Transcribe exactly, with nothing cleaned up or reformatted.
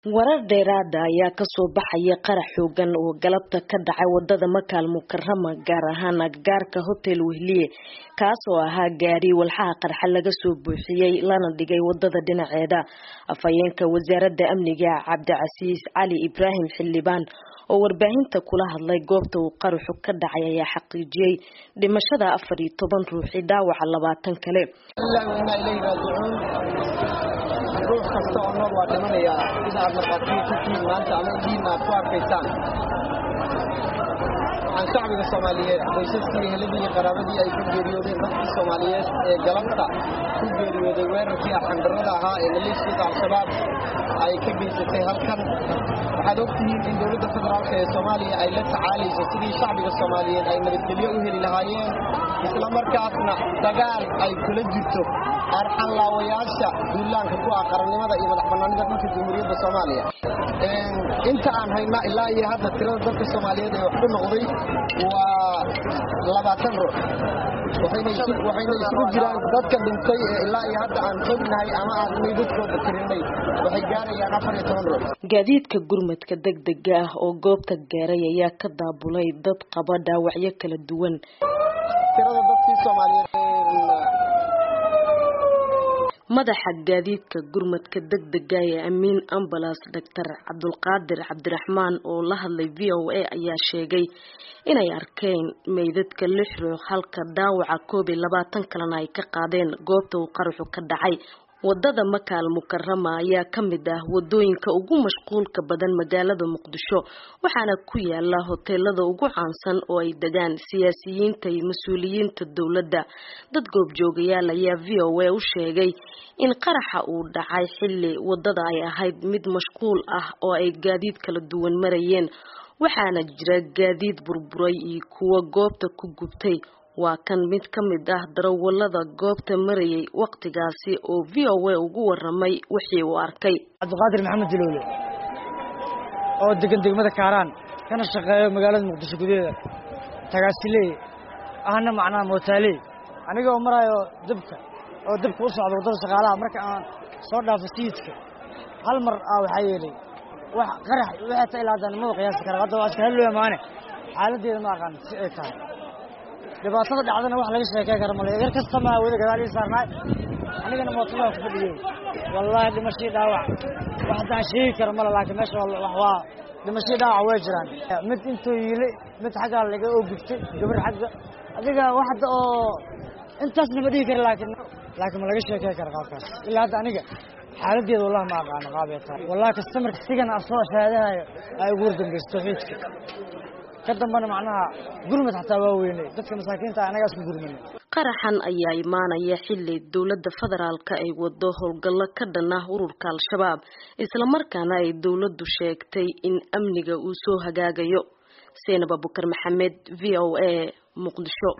warar dheeraad ah ayaa ka soo baxaya qarax xoogan oo galabta ka dhacay wadada Makaal Mukarrama gaar ahaan agagaarka Hotel Wehliye kaas oo ahaa gaari walxaha qarxa laga soo buuxiyay lana dhigay wadada dhinaceeda. Afhayeenka wasaaradda amniga Cabdicasiis Cali Ibraahim Xildhibaan oo warbaahinta kula hadlay goobta uu qaraxu ka dhacay ayaa xaqiijiyay dhimashada afar iyo toban ruux iyo dhaawaca labaatan kale. ruux kasta oo nool waa dhimanaya sida aad naqatiin kiin maanta ama diina ku arkaysan aan shacbiga Soomaaliyeed qoysaskii helidii qaraabadii ay ku geeriyoodeen dadka Soomaaliyeed ee galabta ku geeriyooday weerarkii xandarada ahaa ee maleeshiyada al-shabaab ay ka geysatay halkan waxaad ogtihiin in dowladda federaalka ee Soomaaliya ay la tacaalayso sidii shacbiga Soomaaliyeed ay nabadgelyo u heli lahaayeen isla markaasna dagaal ay kula jirto arxan laawayaasha duulaanka ku ah qarannimada iyo madaxbannaanida dhulka Jamhuuriyadda Soomaaliya inta aan hayna ilaa iyo hadda tirada dadka Soomaaliyeed ee wax ku noqday waa labaatan ruux waxayna isugu jiraan dadka dhintay ilaa iyo hadda aan xognahay ama aan meydadkooda tirinay waxay gaarayaan afar iyo toban ruux. Gaadiidka gurmadka degdega ah oo goobta gaaray ayaa ka daabulay dad qaba dhaawacyo kala duwan. tirada dadkii Soomaaliyeed madaxa gaadiidka gurmadka degdega ee Amiin Ambulance Doctor Cabdulqaadir Cabdiraxmaan oo la hadlay V O A ayaa sheegay inay arkeen meydadka lix ruux halka dhaawaca koob iyo labaatan kalena ay ka qaadeen goobta uu qaraxu ka dhacay. wadada Makaal Mukarrama ayaa kamid ah wadooyinka ugu mashquulka badan magaalada Muqdisho waxaana ku yaala hoteelada ugu caansan oo ay degaan siyaasiyiinta iyo mas'uuliyiinta dawladda. dad goobjoogayaal ayaa V O A u sheegay in qaraxa uu dhacay xilli wadada ay ahayd mid mashquul ah oo ay gaadiid kala duwan marayeen waxaana jira gaadiid burburay iyo kuwa goobta ku gubtay. waa kan mid ka mid ah darawalada goobta marayay waqtigaasi oo V O A ugu waramay wixii uu arkay. Cabdulqaadir Maxamed Jiloole oo degan degmada Kaaraan kana shaqeeyo magaalada Muqdisho gudaheeda tagaasiley ahna macnaa mootaale aniga oo marayo dabka oo dabka u socdo wadada shaqaalaha marka aan soo dhaafo siidka hal mar ah waxa yeelay wax qarax waxa ta ilaadan ma qiyaas kara hadda waa iska hello maane xaaladeeda ma aqaan si ay tahay dhibaatada dhacdana wax laga sheekay karo ma leeyahay kasta ma wada gadaal ii saarnay anigana mootada ku fadhiyay wallahi dhimasho dhaawac waxa aan sheegi karo ma laakiin meesha wax waa dhimasho dhaawac way jiraan mid intuu yile mid xaga laga oo gubtay gabar xaga adiga waxda oo intaas ma dhigi karo laakiin laakiin ma laga sheekay karo qaabkaas ilaa hadda aniga xaaladeedu wallahi ma aqaan qaabiyada wallahi customer sigana asoo shahaadahayo ay ugu dambaysto xiidka kadambana macnaha gurmad xataa waa weynay dadka masaakiinta anaga isku gurmanay. qaraxan ayaa imaanaya xilli dawladda federaalka ay wado howlgallo ka dhan ah ururka al-shabaab isla markaana ay dawladdu sheegtay in amniga uu soo hagaagayo. Seenaba Bukar Maxamed, V O A, Muqdisho.